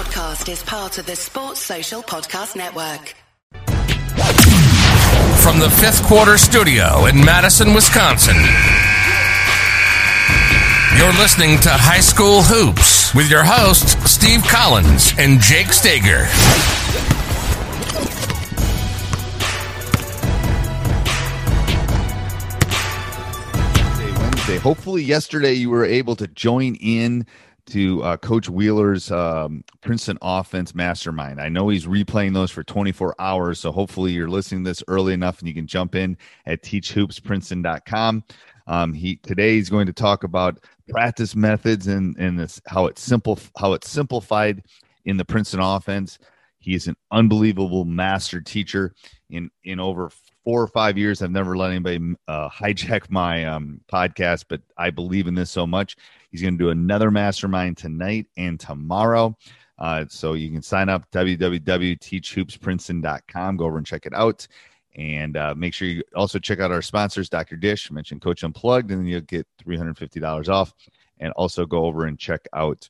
podcast is part of the Sports Social Podcast Network. From the Fifth Quarter Studio in Madison, Wisconsin, you're listening to High School Hoops with your hosts, Steve Collins and Jake Stager. Wednesday. Hopefully yesterday you were able to join in to Coach Wheeler's Princeton Offense Mastermind. I know he's replaying those for 24 hours, so hopefully you're listening to this early enough and you can jump in at teachhoopsprinceton.com. Today he's going to talk about practice methods and how it's simplified in the Princeton offense. He is an unbelievable master teacher. In over 4 or 5 years, I've never let anybody hijack my podcast, but I believe in this so much. He's going to do another mastermind tonight and tomorrow. So you can sign up, www.teachhoopsprinceton.com. Go over and check it out. And make sure you also check out our sponsors, Dr. Dish, mention Coach Unplugged, and then you'll get $350 off. And also go over and check out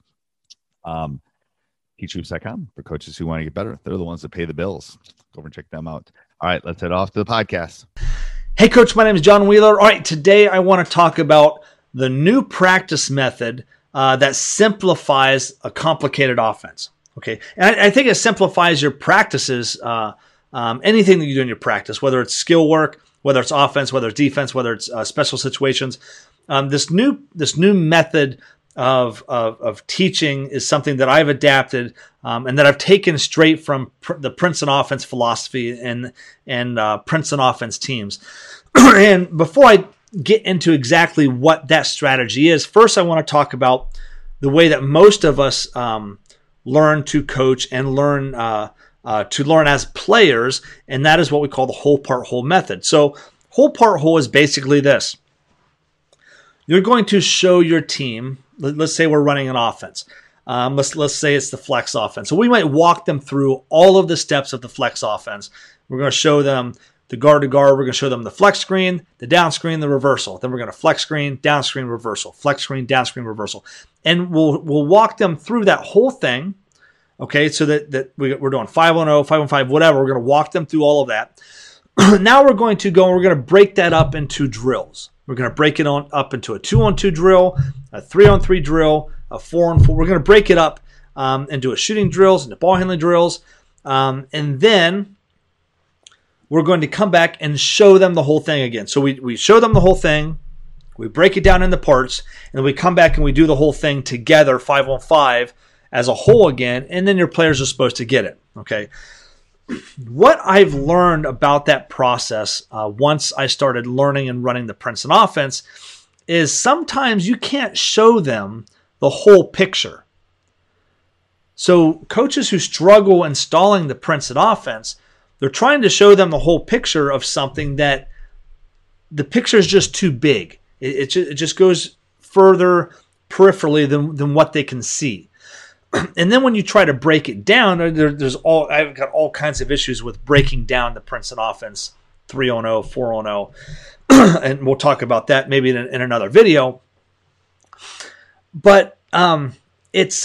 teachhoops.com for coaches who want to get better. They're the ones that pay the bills. Go over and check them out. All right, let's head off to the podcast. Hey, Coach, my name is John Wheeler. All right, today I want to talk about the new practice method that simplifies a complicated offense. Okay, and I think it simplifies your practices, anything that you do in your practice, whether it's skill work, whether it's offense, whether it's defense, whether it's special situations. This new method of teaching is something that I've adapted and that I've taken straight from the Princeton offense philosophy and Princeton offense teams. And before I get into exactly what that strategy is, first I want to talk about the way that most of us learn to coach and learn as players, and that is what we call the whole part whole method. So whole part whole is basically this. You're going to show your team, let's say we're running an offense. Let's say it's the flex offense. So we might walk them through all of the steps of the flex offense. We're going to show them the guard to guard. We're going to show them the flex screen, the down screen, the reversal. Then we're going to flex screen, down screen, reversal, flex screen, down screen, reversal. And we'll walk them through that whole thing, okay, so that we're doing 5-on-0, 5-on-5, whatever. We're going to walk them through all of that. Now we're going to go and we're going to break that up into drills. We're going to break it up into a 2-on-2 drill, a 3-on-3 drill, a 4-on-4. We're going to break it up into a shooting drills, into ball handling drills, and then we're going to come back and show them the whole thing again. So we show them the whole thing, we break it down into parts, and then we come back and we do the whole thing together, 5-on-5, as a whole again, and then your players are supposed to get it, okay? What I've learned about that process once I started learning and running the Princeton offense is sometimes you can't show them the whole picture. So coaches who struggle installing the Princeton offense, they're trying to show them the whole picture of something that the picture is just too big. It just goes further peripherally than what they can see. And then when you try to break it down, I've got all kinds of issues with breaking down the Princeton offense, 3-on-0, 4-on-0, and we'll talk about that maybe in another video. But it's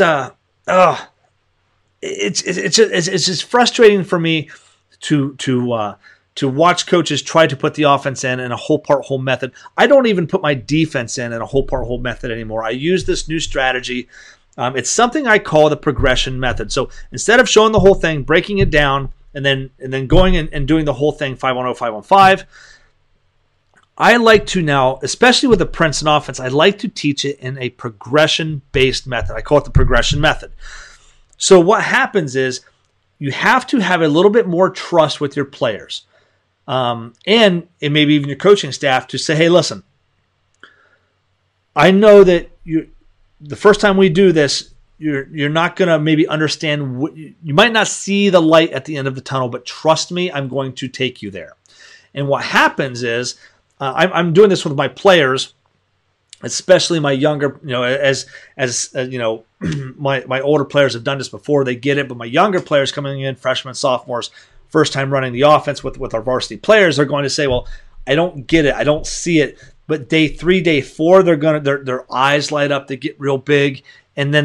just frustrating for me to watch coaches try to put the offense in a whole part whole method. I don't even put my defense in a whole part whole method anymore. I use this new strategy. It's something I call the progression method. So instead of showing the whole thing, breaking it down, and then going and doing the whole thing 5-on-0, 5-on-5, I like to now, especially with the Princeton offense, I like to teach it in a progression-based method. I call it the progression method. So what happens is you have to have a little bit more trust with your players, and maybe even your coaching staff to say, hey, listen, I know that the first time we do this, you're not going to maybe understand. You might not see the light at the end of the tunnel, but trust me, I'm going to take you there. And what happens is I'm doing this with my players, especially my younger, as my older players have done this before, they get it, but my younger players coming in, freshmen, sophomores, first time running the offense with our varsity players, they're going to say, well, I don't get it, I don't see it. But day 3, day 4, their eyes light up, they get real big, and then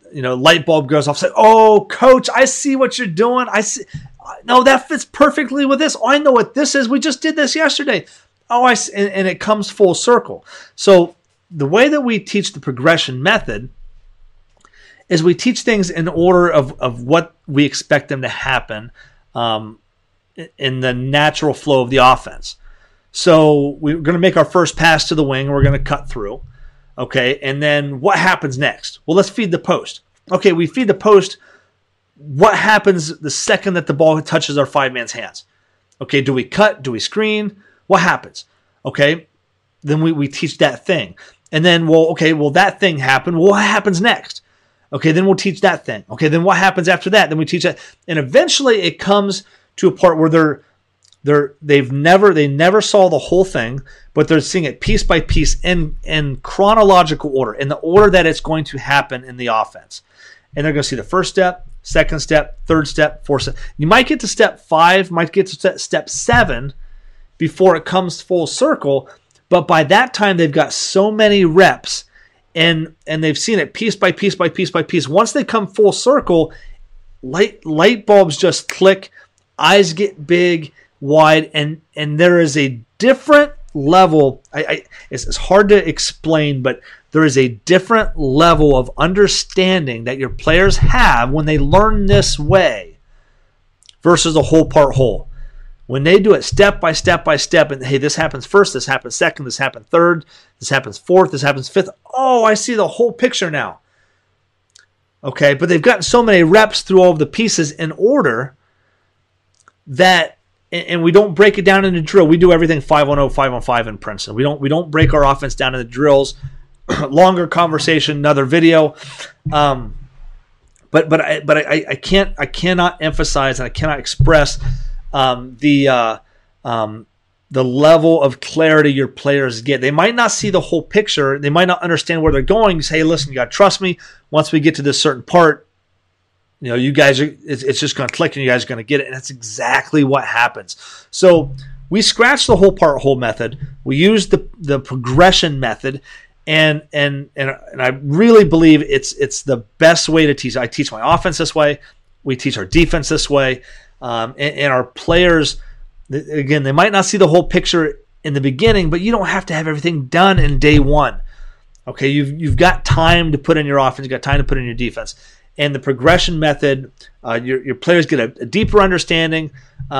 light bulb goes off. Say, "Oh, coach, I see what you're doing. I see. No, that fits perfectly with this. Oh, I know what this is. We just did this yesterday. Oh, I see." And it comes full circle. So the way that we teach the progression method is we teach things in order of what we expect them to happen in the natural flow of the offense. So we're going to make our first pass to the wing. And we're going to cut through. Okay, and then what happens next? Well, let's feed the post. Okay, we feed the post. What happens the second that the ball touches our 5-man's hands? Okay, do we cut? Do we screen? What happens? Okay, then we teach that thing. And then, that thing happened. Well, what happens next? Okay, then we'll teach that thing. Okay, then what happens after that? Then we teach that. And eventually it comes to a part where they never saw the whole thing, but they're seeing it piece by piece in chronological order, in the order that it's going to happen in the offense. And they're going to see the first step, second step, third step, fourth step. You might get to step 5, might get to step 7 before it comes full circle, but by that time they've got so many reps and they've seen it piece by piece by piece by piece. Once they come full circle, light bulbs just click, eyes get big, wide, and there is a different level. It's hard to explain, but there is a different level of understanding that your players have when they learn this way versus a whole part whole. When they do it step by step by step, and hey, this happens first, this happens second, this happens third, this happens fourth, this happens fifth. Oh, I see the whole picture now. Okay, but they've gotten so many reps through all of the pieces in order that, and we don't break it down into drill. We do everything 5-on-0, 5-on-5 in Princeton. We don't break our offense down into drills. Longer conversation, another video. But I cannot emphasize and I cannot express the level of clarity your players get. They might not see the whole picture. They might not understand where they're going. You say, "Hey, listen, you got to trust me. Once we get to this certain part, you guys it's just going to click and you guys are going to get it." And that's exactly what happens. So we scratch the whole part whole method. We use the progression method. And I really believe it's the best way to teach. I teach my offense this way. We teach our defense this way. And our players, again, they might not see the whole picture in the beginning, but you don't have to have everything done in day one. Okay, you've got time to put in your offense. You've got time to put in your defense. And the progression method, your players get a deeper understanding,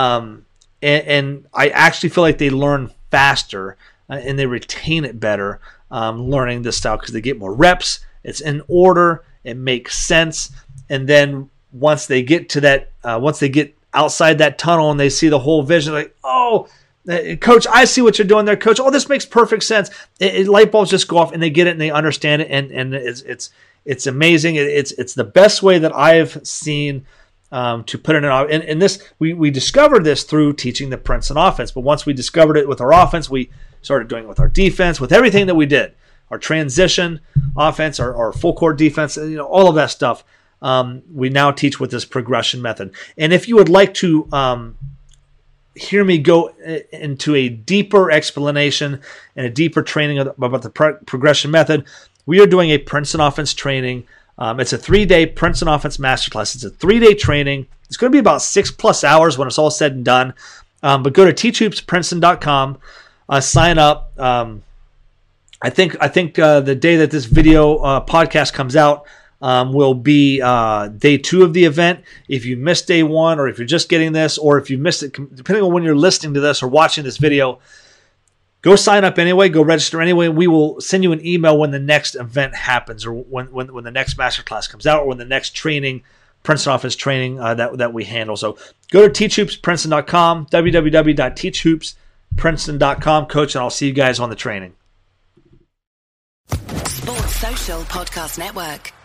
and I actually feel like they learn faster and they retain it better learning this style because they get more reps. It's in order. It makes sense. And then once they get to that, once they get outside that tunnel and they see the whole vision, like, "Oh, coach, I see what you're doing there, coach. Oh, this makes perfect sense." Light bulbs just go off and they get it and they understand it, and it's amazing. It's the best way that I've seen to put it in. And this we discovered this through teaching the Princeton offense. But once we discovered it with our offense, we started doing it with our defense, with everything that we did, our transition offense, our full court defense, all of that stuff. We now teach with this progression method. And if you would like to hear me go into a deeper explanation and a deeper training about the progression method, we are doing a Princeton offense training. It's a 3-day Princeton offense masterclass. It's a 3-day training. It's going to be about 6+ hours when it's all said and done. But go to teachhoopsprinceton.com, sign up. I think the day that this video podcast comes out will be day 2 of the event. If you missed day 1, or if you're just getting this, or if you missed it, depending on when you're listening to this or watching this video, go sign up anyway. Go register anyway. We will send you an email when the next event happens, or when the next masterclass comes out, or when the next training, Princeton Office training that we handle. So go to teachhoopsprinceton.com, www.teachhoopsprinceton.com, coach, and I'll see you guys on the training. Sports Social Podcast Network.